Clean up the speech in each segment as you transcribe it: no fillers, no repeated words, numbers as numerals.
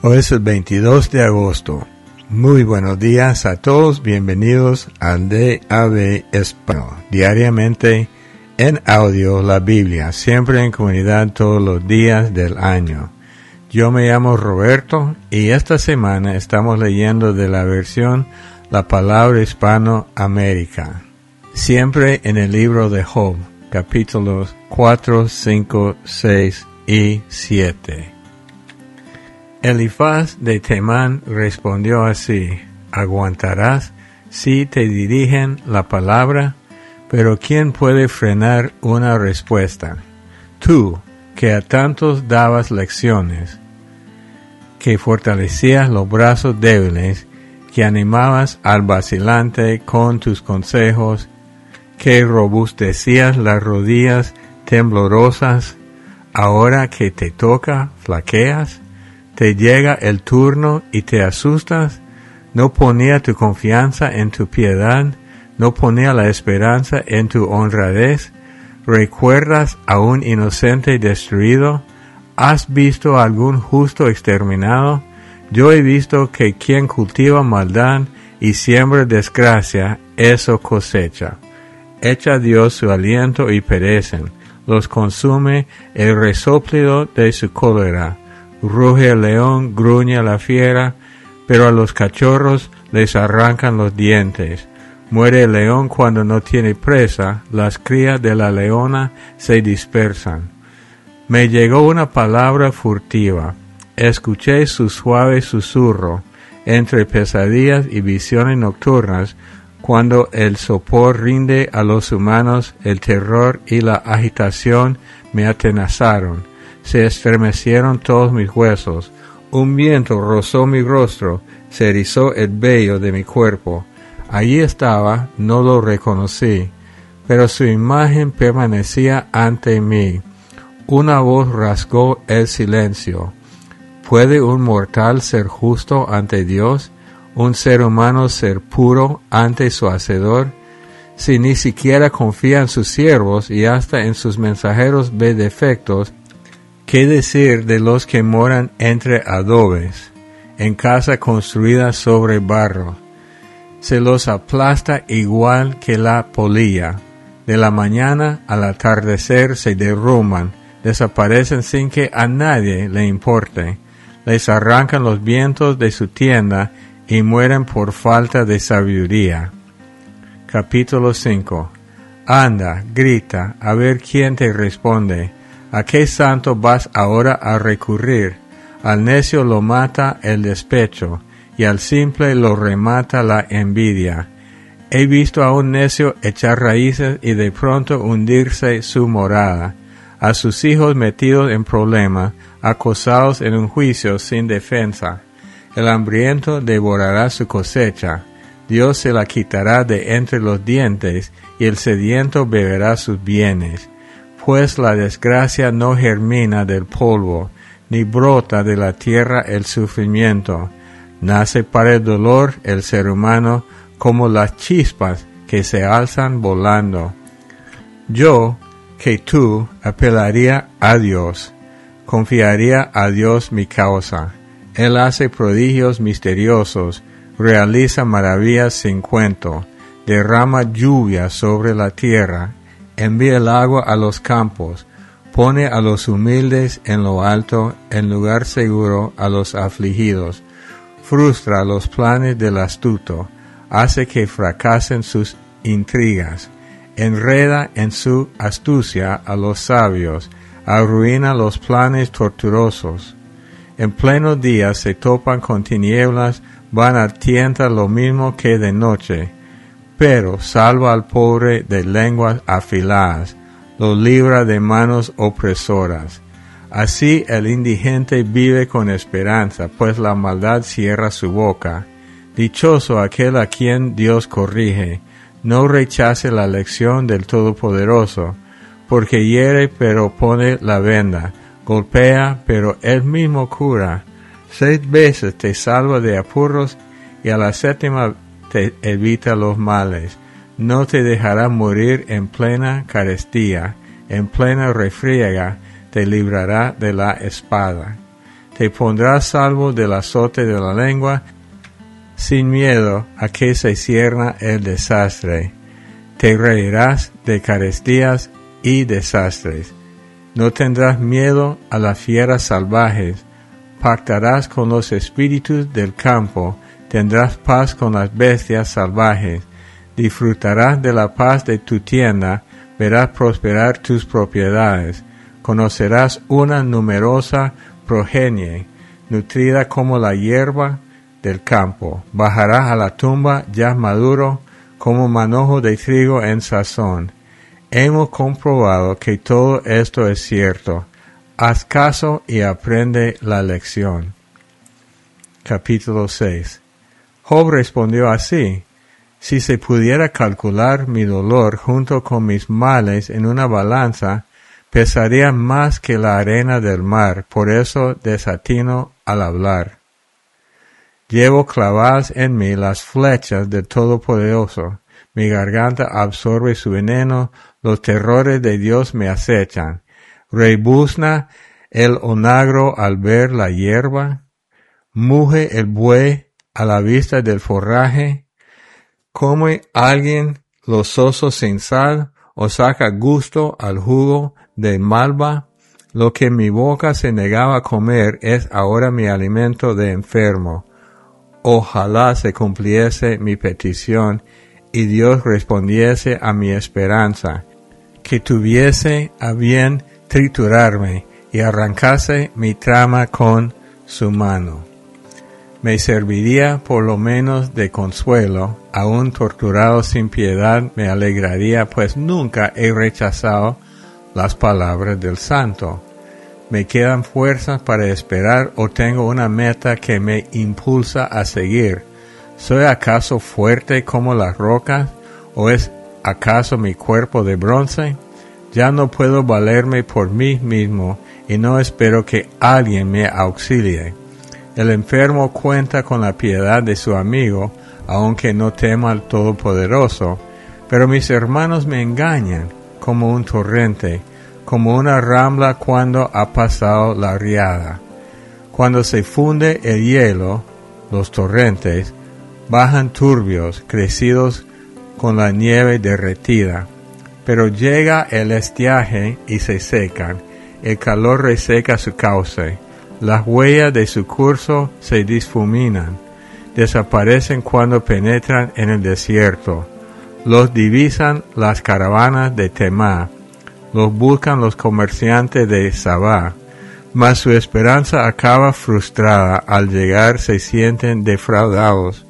Hoy es el 22 de agosto. Muy buenos días a todos, bienvenidos al DAB Español. Diariamente en audio la Biblia, siempre en comunidad todos los días del año. Yo me llamo Roberto y esta semana estamos leyendo de la versión La Palabra Hispanoamérica. Siempre en el libro de Job, capítulos 4, 5, 6 y 7. Elifaz de Temán respondió así: ¿aguantarás si te dirigen la palabra? Pero ¿quién puede frenar una respuesta? Tú, que a tantos dabas lecciones, que fortalecías los brazos débiles, que animabas al vacilante con tus consejos, que robustecías las rodillas temblorosas, ahora que te toca, flaqueas. Te llega el turno y te asustas. No ponía tu confianza en tu piedad, no ponía la esperanza en tu honradez. ¿Recuerdas a un inocente destruido? ¿Has visto a algún justo exterminado? Yo he visto que quien cultiva maldad y siembra desgracia, eso cosecha. Echa Dios su aliento y perecen, los consume el resoplo de su cólera. Ruge el león, gruñe la fiera, pero a los cachorros les arrancan los dientes. Muere el león cuando no tiene presa, las crías de la leona se dispersan. Me llegó una palabra furtiva, escuché su suave susurro, entre pesadillas y visiones nocturnas, cuando el sopor rinde a los humanos, el terror y la agitación me atenazaron. Se estremecieron todos mis huesos, un viento rozó mi rostro, se erizó el vello de mi cuerpo. Allí estaba, no lo reconocí, pero su imagen permanecía ante mí. Una voz rasgó el silencio. ¿Puede un mortal ser justo ante Dios? ¿Un ser humano ser puro ante su Hacedor? Si ni siquiera confía en sus siervos y hasta en sus mensajeros ve defectos, ¿qué decir de los que moran entre adobes, en casa construida sobre barro? Se los aplasta igual que la polilla. De la mañana al atardecer se derrumban, desaparecen sin que a nadie le importe. Les arrancan los vientos de su tienda y mueren por falta de sabiduría. Capítulo 5. Anda, grita, a ver quién te responde. ¿A qué santo vas ahora a recurrir? Al necio lo mata el despecho, y al simple lo remata la envidia. He visto a un necio echar raíces y de pronto hundirse su morada, a sus hijos metidos en problemas, acosados en un juicio sin defensa. El hambriento devorará su cosecha, Dios se la quitará de entre los dientes, y el sediento beberá sus bienes. Pues la desgracia no germina del polvo, ni brota de la tierra el sufrimiento. Nace para el dolor el ser humano como las chispas que se alzan volando. Yo, que tú, apelaría a Dios, confiaría a Dios mi causa. Él hace prodigios misteriosos, realiza maravillas sin cuento, derrama lluvia sobre la tierra, envía el agua a los campos, pone a los humildes en lo alto, en lugar seguro a los afligidos, frustra los planes del astuto, hace que fracasen sus intrigas, enreda en su astucia a los sabios, arruina los planes tortuosos. En pleno día se topan con tinieblas, van a tientas lo mismo que de noche, pero salva al pobre de lenguas afiladas, lo libra de manos opresoras. Así el indigente vive con esperanza, pues la maldad cierra su boca. Dichoso aquel a quien Dios corrige, no rechace la lección del Todopoderoso, porque hiere pero pone la venda, golpea pero él mismo cura. 6 veces te salva de apuros y a la 7ª te evita los males. No te dejará morir en plena carestía, en plena refriega te librará de la espada. te pondrás salvo del azote de la lengua, sin miedo a que se cierna el desastre. Te reirás de carestías y desastres. No tendrás miedo a las fieras salvajes. Pactarás con los espíritus del campo. Tendrás paz con las bestias salvajes. Disfrutarás de la paz de tu tienda. Verás prosperar tus propiedades. Conocerás una numerosa progenie, nutrida como la hierba del campo. Bajarás a la tumba ya maduro, como manojo de trigo en sazón. Hemos comprobado que todo esto es cierto. Haz caso y aprende la lección. Capítulo 6. Job respondió así: si se pudiera calcular mi dolor junto con mis males en una balanza, pesaría más que la arena del mar, por eso desatino al hablar. Llevo clavadas en mí las flechas del Todopoderoso. Mi garganta absorbe su veneno, los terrores de Dios me acechan. Rebuzna el onagro al ver la hierba. Muge el buey a la vista del forraje. ¿Come alguien los osos sin sal o saca gusto al jugo de malva? Lo que mi boca se negaba a comer es ahora mi alimento de enfermo. Ojalá se cumpliese mi petición y Dios respondiese a mi esperanza, que tuviese a bien triturarme y arrancase mi trama con su mano. Me serviría por lo menos de consuelo, aún torturado sin piedad me alegraría, pues nunca he rechazado las palabras del Santo. ¿Me quedan fuerzas para esperar o tengo una meta que me impulsa a seguir? ¿Soy acaso fuerte como las rocas o es acaso mi cuerpo de bronce? Ya no puedo valerme por mí mismo y no espero que alguien me auxilie. El enfermo cuenta con la piedad de su amigo, aunque no tema al Todopoderoso, pero mis hermanos me engañan como un torrente, como una rambla cuando ha pasado la riada. Cuando se funde el hielo, los torrentes bajan turbios, crecidos con la nieve derretida. Pero llega el estiaje y se secan, el calor reseca su cauce, las huellas de su curso se difuminan, desaparecen cuando penetran en el desierto. Los divisan las caravanas de Temá, los buscan los comerciantes de Sabá, mas su esperanza acaba frustrada, al llegar se sienten defraudados.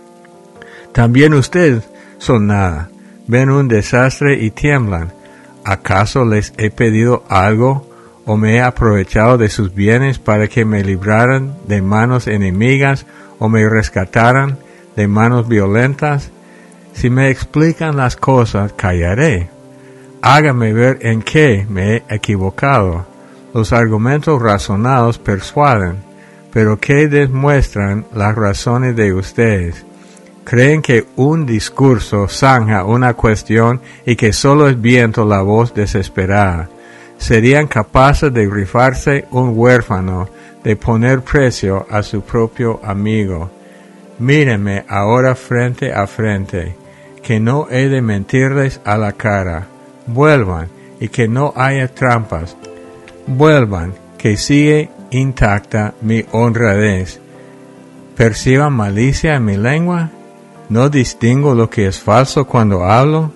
También ustedes son nada, ven un desastre y tiemblan. ¿Acaso les he pedido algo o me he aprovechado de sus bienes para que me libraran de manos enemigas o me rescataran de manos violentas? Si me explican las cosas, callaré. Hágame ver en qué me he equivocado. Los argumentos razonados persuaden, pero ¿qué demuestran las razones de ustedes? ¿Creen que un discurso zanja una cuestión y que solo es viento la voz desesperada? ¿Serían capaces de rifarse un huérfano, de poner precio a su propio amigo? Mírenme ahora frente a frente, que no he de mentirles a la cara. Vuelvan, y que no haya trampas. Vuelvan, que sigue intacta mi honradez. ¿Perciban malicia en mi lengua? ¿No distingo lo que es falso cuando hablo?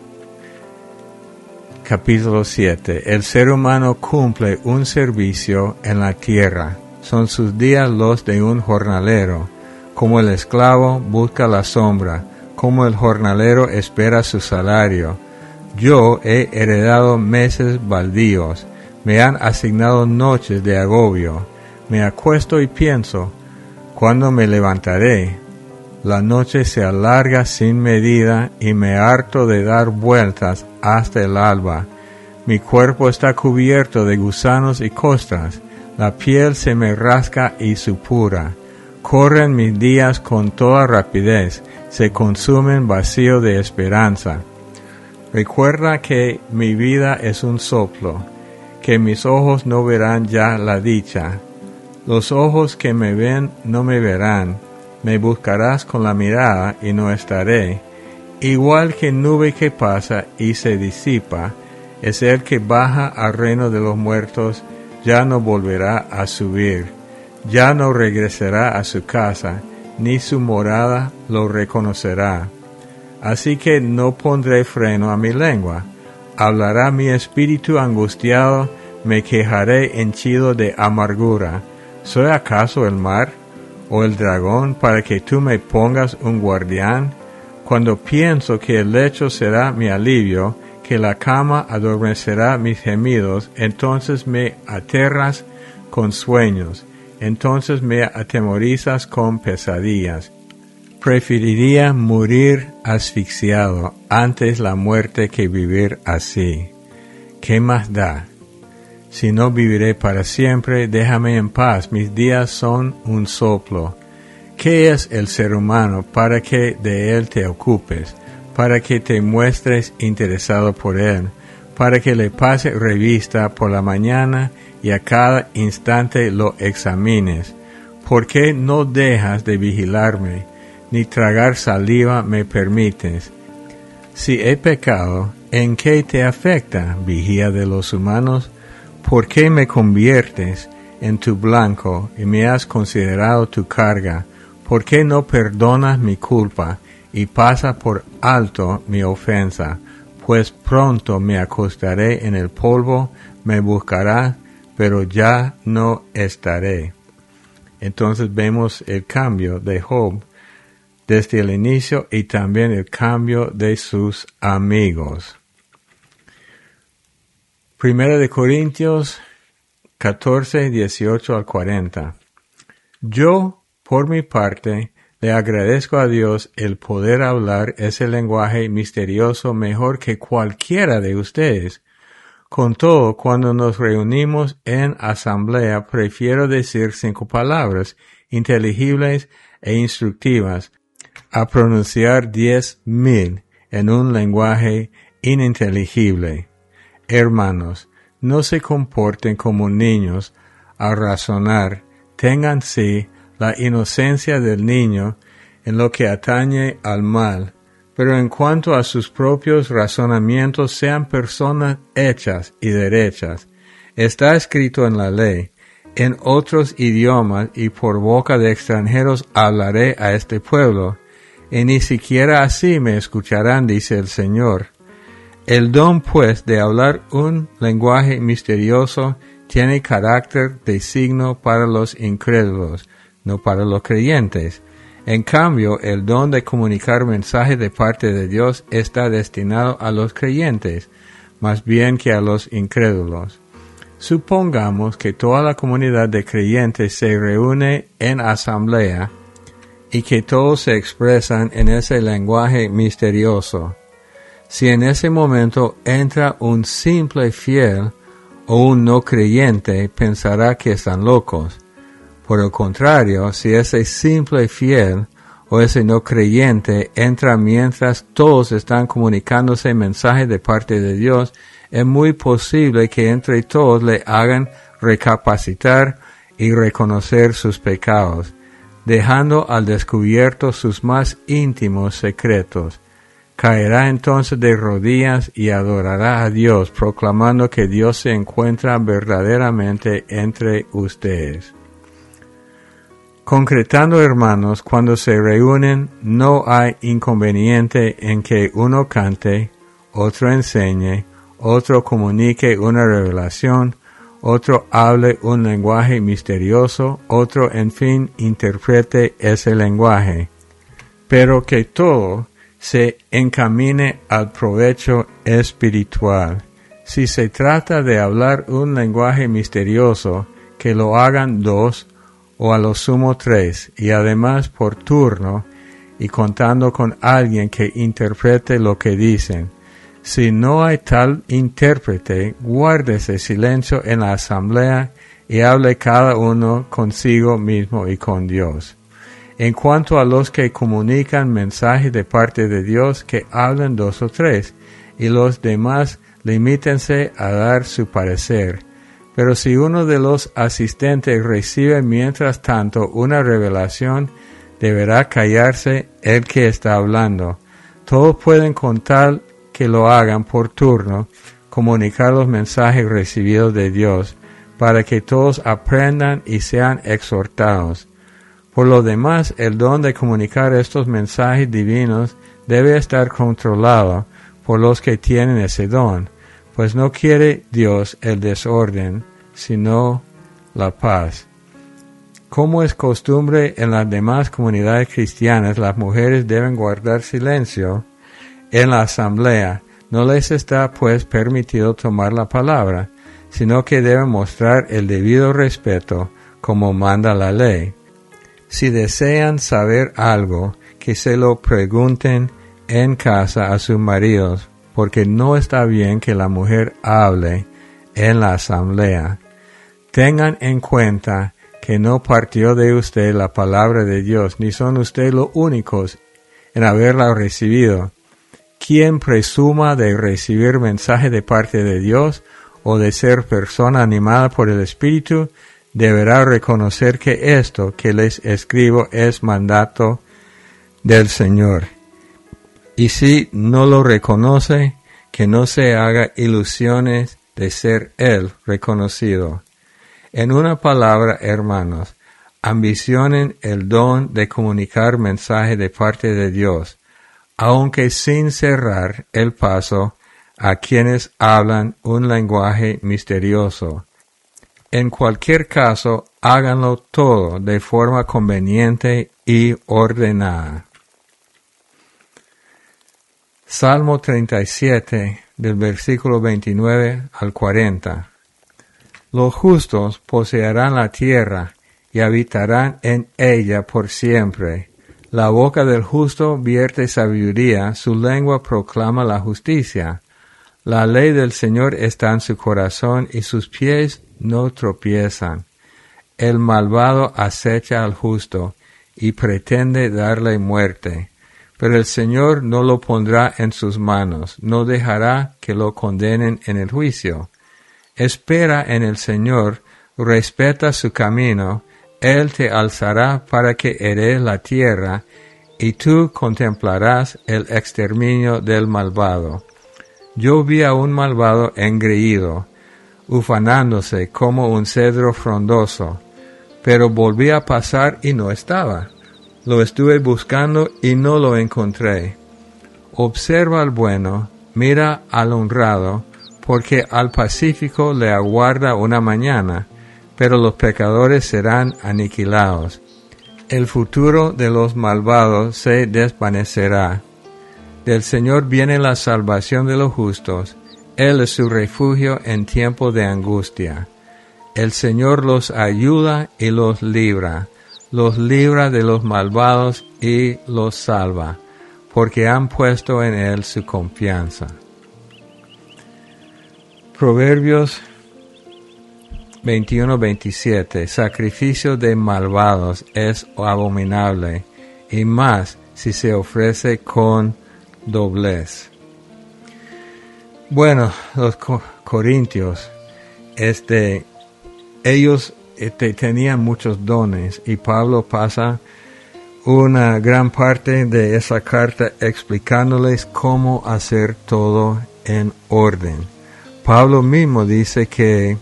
Capítulo 7. El ser humano cumple un servicio en la tierra. Son sus días los de un jornalero. Como el esclavo busca la sombra, como el jornalero espera su salario. Yo he heredado meses baldíos, me han asignado noches de agobio. Me acuesto y pienso, ¿cuándo me levantaré? La noche se alarga sin medida y me harto de dar vueltas hasta el alba. Mi cuerpo está cubierto de gusanos y costras, la piel se me rasca y supura. Corren mis días con toda rapidez, se consumen vacío de esperanza. Recuerda que mi vida es un soplo, que mis ojos no verán ya la dicha. Los ojos que me ven no me verán, me buscarás con la mirada y no estaré. Igual que nube que pasa y se disipa, es el que baja al reino de los muertos, ya no volverá a subir, ya no regresará a su casa, ni su morada lo reconocerá. Así que no pondré freno a mi lengua, hablará mi espíritu angustiado, me quejaré henchido de amargura. ¿Soy acaso el mar o el dragón para que tú me pongas un guardián? Cuando pienso que el lecho será mi alivio, que la cama adormecerá mis gemidos, entonces me aterras con sueños, entonces me atemorizas con pesadillas. Preferiría morir asfixiado antes la muerte que vivir así. ¿Qué más da? Si no viviré para siempre, déjame en paz, mis días son un soplo. ¿Qué es el ser humano para que de él te ocupes, para que te muestres interesado por él, para que le pase revista por la mañana y a cada instante lo examines? ¿Por qué no dejas de vigilarme, ni tragar saliva me permites? Si he pecado, ¿en qué te afecta, vigía de los humanos? ¿Por qué me conviertes en tu blanco y me has considerado tu carga? ¿Por qué no perdonas mi culpa y pasas por alto mi ofensa? Pues pronto me acostaré en el polvo, me buscarás, pero ya no estaré. Entonces vemos el cambio de Job desde el inicio y también el cambio de sus amigos. Primera de Corintios 14, 18 al 40. Yo, por mi parte, le agradezco a Dios el poder hablar ese lenguaje misterioso mejor que cualquiera de ustedes. Con todo, cuando nos reunimos en asamblea, prefiero decir 5 palabras inteligibles e instructivas a pronunciar 10,000 en un lenguaje ininteligible. Hermanos, no se comporten como niños al razonar, tengan sí la inocencia del niño en lo que atañe al mal, pero en cuanto a sus propios razonamientos sean personas hechas y derechas. Está escrito en la ley, en otros idiomas y por boca de extranjeros hablaré a este pueblo, y ni siquiera así me escucharán, dice el Señor. El don, pues, de hablar un lenguaje misterioso tiene carácter de signo para los incrédulos, no para los creyentes. En cambio, el don de comunicar mensaje de parte de Dios está destinado a los creyentes, más bien que a los incrédulos. Supongamos que toda la comunidad de creyentes se reúne en asamblea y que todos se expresan en ese lenguaje misterioso. Si en ese momento entra un simple fiel o un no creyente, pensará que están locos. Por el contrario, si ese simple fiel o ese no creyente entra mientras todos están comunicándose mensaje de parte de Dios, es muy posible que entre todos le hagan recapacitar y reconocer sus pecados, dejando al descubierto sus más íntimos secretos. Caerá entonces de rodillas y adorará a Dios, proclamando que Dios se encuentra verdaderamente entre ustedes. Concretando, hermanos, cuando se reúnen, no hay inconveniente en que uno cante, otro enseñe, otro comunique una revelación, otro hable un lenguaje misterioso, otro, en fin, interprete ese lenguaje. Pero que todo se encamine al provecho espiritual. Si se trata de hablar un lenguaje misterioso, que lo hagan 2 o a lo sumo 3, y además por turno, y contando con alguien que interprete lo que dicen. Si no hay tal intérprete, guárdese silencio en la asamblea y hable cada uno consigo mismo y con Dios. En cuanto a los que comunican mensaje de parte de Dios, que hablen 2 o 3, y los demás limítense a dar su parecer. Pero si uno de los asistentes recibe mientras tanto una revelación, deberá callarse el que está hablando. Todos pueden, con tal que lo hagan por turno, comunicar los mensajes recibidos de Dios, para que todos aprendan y sean exhortados. Por lo demás, el don de comunicar estos mensajes divinos debe estar controlado por los que tienen ese don, pues no quiere Dios el desorden, sino la paz. Como es costumbre en las demás comunidades cristianas, las mujeres deben guardar silencio en la asamblea. No les está, pues, permitido tomar la palabra, sino que deben mostrar el debido respeto, como manda la ley. Si desean saber algo, que se lo pregunten en casa a sus maridos, porque no está bien que la mujer hable en la asamblea. Tengan en cuenta que no partió de usted la palabra de Dios, ni son ustedes los únicos en haberla recibido. Quien presuma de recibir mensaje de parte de Dios o de ser persona animada por el Espíritu, deberá reconocer que esto que les escribo es mandato del Señor. Y si no lo reconoce, que no se haga ilusiones de ser Él reconocido. En una palabra, hermanos, ambicionen el don de comunicar mensaje de parte de Dios, aunque sin cerrar el paso a quienes hablan un lenguaje misterioso. En cualquier caso, háganlo todo de forma conveniente y ordenada. Salmo 37, del versículo 29 al 40. Los justos poseerán la tierra y habitarán en ella por siempre. La boca del justo vierte sabiduría, su lengua proclama la justicia. La ley del Señor está en su corazón y sus pies no tropiezan. El malvado acecha al justo y pretende darle muerte, pero el Señor no lo pondrá en sus manos, no dejará que lo condenen en el juicio. Espera en el Señor, respeta su camino, Él te alzará para que heredes la tierra, y tú contemplarás el exterminio del malvado. Yo vi a un malvado engreído, ufanándose como un cedro frondoso, pero volví a pasar y no estaba. Lo estuve buscando y no lo encontré. Observa al bueno, mira al honrado, porque al pacífico le aguarda una mañana, pero los pecadores serán aniquilados. El futuro de los malvados se desvanecerá. Del Señor viene la salvación de los justos. Él es su refugio en tiempo de angustia. El Señor los ayuda y los libra de los malvados y los salva, porque han puesto en Él su confianza. Proverbios 21:27. Sacrificio de malvados es abominable, y más si se ofrece con doblez. Bueno, los corintios, ellos tenían muchos dones, y Pablo pasa una gran parte de esa carta explicándoles cómo hacer todo en orden. Pablo mismo dice que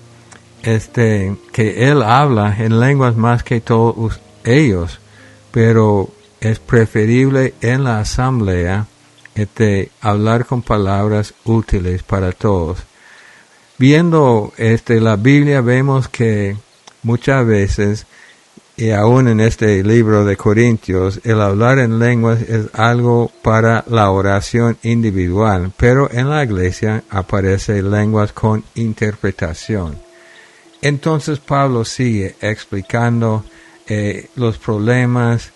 él habla en lenguas más que todos ellos, pero es preferible en la asamblea hablar con palabras útiles para todos. Viendo la Biblia vemos que muchas veces, y aún en este libro de Corintios, el hablar en lenguas es algo para la oración individual, pero en la iglesia aparece lenguas con interpretación. Entonces Pablo sigue explicando los problemas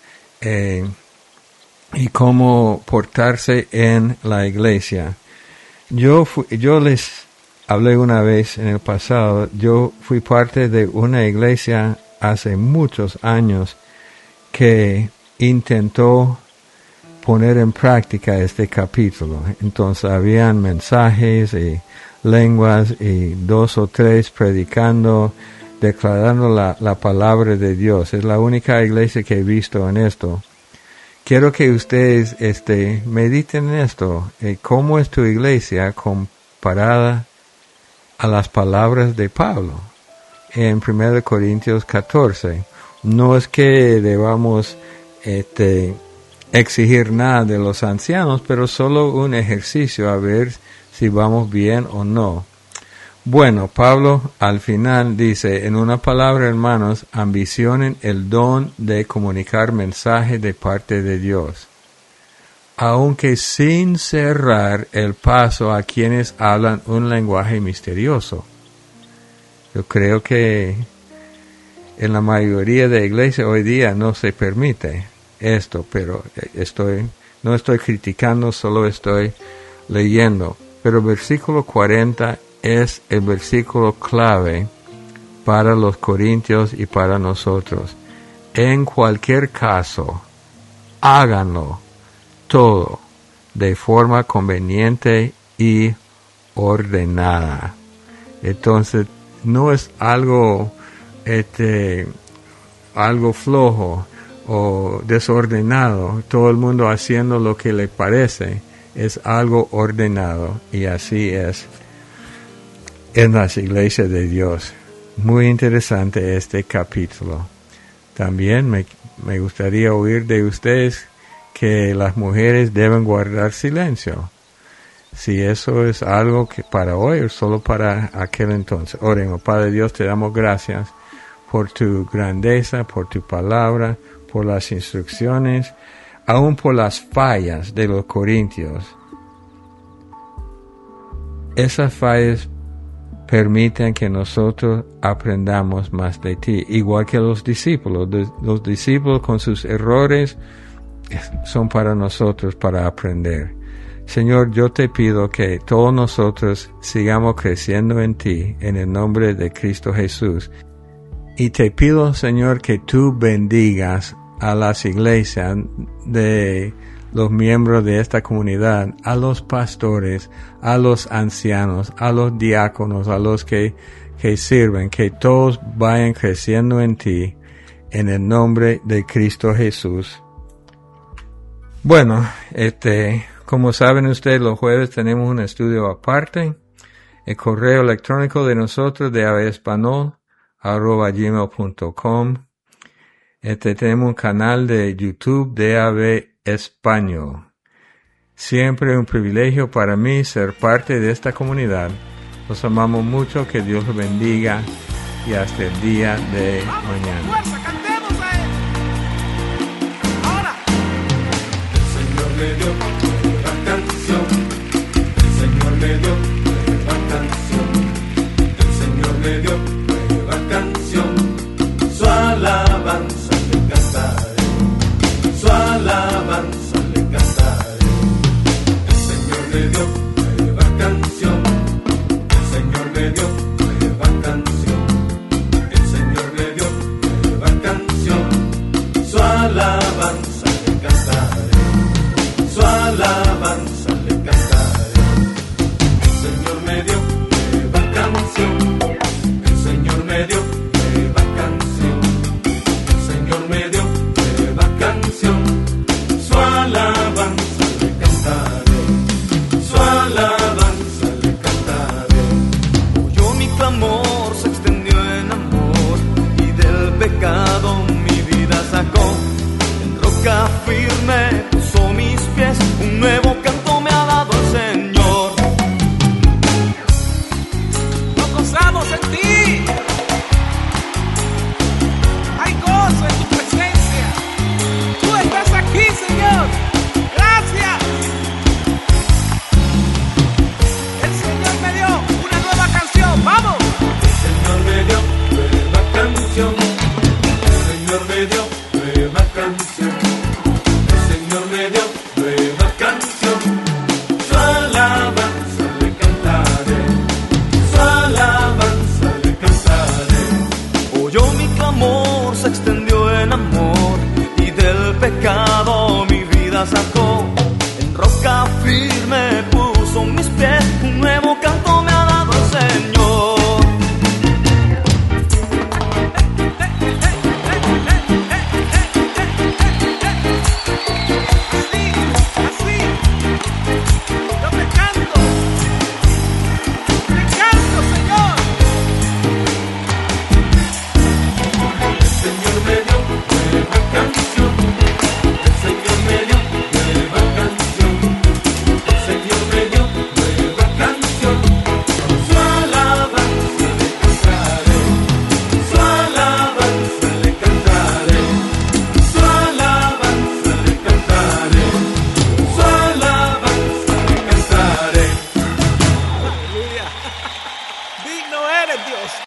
y cómo portarse en la iglesia. Yo les hablé una vez en el pasado, yo fui parte de una iglesia hace muchos años que intentó poner en práctica este capítulo. Entonces habían mensajes y lenguas y 2 o 3 predicando, declarando la palabra de Dios. Es la única iglesia que he visto en esto. Quiero que ustedes mediten en esto. ¿Cómo es tu iglesia comparada a las palabras de Pablo en 1 Corintios 14? No es que debamos exigir nada de los ancianos, pero solo un ejercicio a ver si vamos bien o no. Bueno, Pablo al final dice, en una palabra, hermanos, ambicionen el don de comunicar mensaje de parte de Dios, aunque sin cerrar el paso a quienes hablan un lenguaje misterioso. Yo creo que en la mayoría de iglesias hoy día no se permite esto, pero no estoy criticando, solo estoy leyendo. Pero el versículo 40 es el versículo clave para los corintios y para nosotros. En cualquier caso, háganlo todo de forma conveniente y ordenada. Entonces, no es algo flojo o desordenado, todo el mundo haciendo lo que le parece. Es algo ordenado, y así es en las iglesias de Dios. Muy interesante este capítulo. También me gustaría oír de ustedes que las mujeres deben guardar silencio. Si eso es algo que para hoy o solo para aquel entonces. Oremos. Padre Dios, te damos gracias por tu grandeza, por tu palabra, por las instrucciones, aún por las fallas de los corintios. Esas fallas permiten que nosotros aprendamos más de ti, igual que los discípulos. Los discípulos con sus errores son para nosotros para aprender. Señor, yo te pido que todos nosotros sigamos creciendo en ti, en el nombre de Cristo Jesús. Y te pido, Señor, que tú bendigas a las iglesias de los miembros de esta comunidad, a los pastores, a los ancianos, a los diáconos, a los que sirven, que todos vayan creciendo en ti, en el nombre de Cristo Jesús. Bueno, como saben ustedes, los jueves tenemos un estudio aparte. El correo electrónico de nosotros de avespanol@gmail.com. Tenemos un canal de YouTube de AV Español. Siempre un privilegio para mí ser parte de esta comunidad. Los amamos mucho, que Dios los bendiga y hasta el día de mañana. ¡Fuerza, cantemos a Él! Ahora. El Señor me dio nueva canción. El Señor me dio nueva canción. El Señor me dio nueva canción. Su alabanza le cantaré. Su alabanza le cantaré. El Señor me dio nueva canción. El Señor me dio nueva canción. El Señor me dio nueva canción. Su alabanza le cantaré. Su alabanza le cantaré. El Señor me dio nueva canción. El Señor me dio nueva canción. El Señor me dio nueva canción. Su alabanza le cantaré. Su alabanza le cantaré. Oyó mi clamor, se extendió en amor, y del pecado mi vida sacó. En roca firme puso mis pies, un nuevo canto me ha dado el Señor. Nos gozamos en ti. Hay gozo en tu presencia. Tú estás aquí, Señor. Gracias. El Señor me dio una nueva canción. ¡Vamos! El Señor me dio nueva canción. El Señor me dio nueva canción.